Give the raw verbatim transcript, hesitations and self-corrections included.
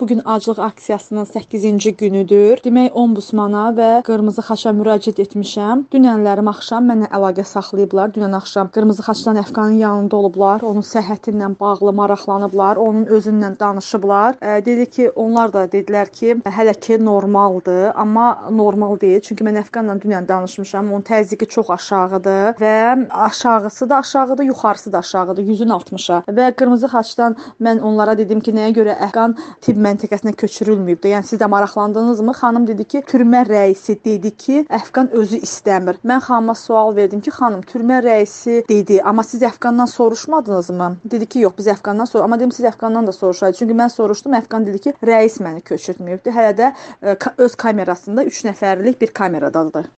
Bugün aclıq aksiyasının səkkizinci günüdür. Demək, Ombudsmana və Qırmızı Xaça müraciət etmişəm. Dünənlərim axşam mənlə əlaqə saxlayıblar. Dünən axşam Qırmızı Xaçdan Əfqanın yanında olublar. Onun səhhəti ilə bağlı maraqlanıblar. Onun özündən danışıblar. E, dedi ki, onlar da dedilər ki, hələ ki normaldır, amma normal deyil. Çünki mən Əfqanla dünən danışmışam. Onun təzyiqi çox aşağıdır və aşağısı da aşağıdır, yuxarısı da aşağıdır, yüzün altmışa. Və Qırmızı Xaçdan mən onlara dedim ki, nəyə görə Əfqan tibb məntəqəsinə köçürülməyibdir. Yəni siz də maraqlandınızmı? Xanım dedi ki, türmə rəisi dedi ki, Əfqan özü istəmir. Mən xanıma sual verdim ki, xanım, türmə rəisi dedi, amma siz Əfqandan soruşmadınızmı? Dedi ki, yox, biz Əfqandan sor. Amma dedim siz Əfqandan da soruşaydınız. Çünki mən soruşdum, Əfqan dedi ki, rəis məni köçürtməyibdi. Hələ də ə, öz kamerasında üç nəfərlik bir kameradadır.